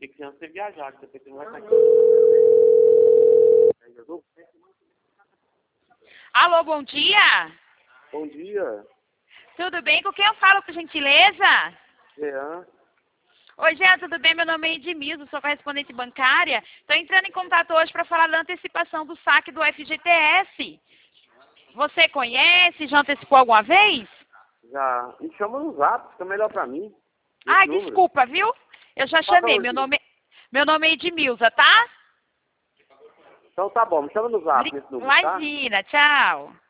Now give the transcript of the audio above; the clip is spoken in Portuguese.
Porque criança você viajar, que você não vai sair. Alô, bom dia. Bom dia, Tudo bem? Com quem eu falo, por gentileza? Jean. Oi, Jean, tudo bem? Meu nome é Edmilson, sou correspondente bancária. Estou entrando em contato hoje para falar da antecipação do saque do FGTS. Você conhece? Já antecipou alguma vez? Já. Me chama no zap, fica melhor pra mim. Ai, Número. desculpa, viu? Eu já chamei. Meu nome é Edmilson, tá? Então tá bom, me chama no zap nesse número, tá? Imagina, tchau.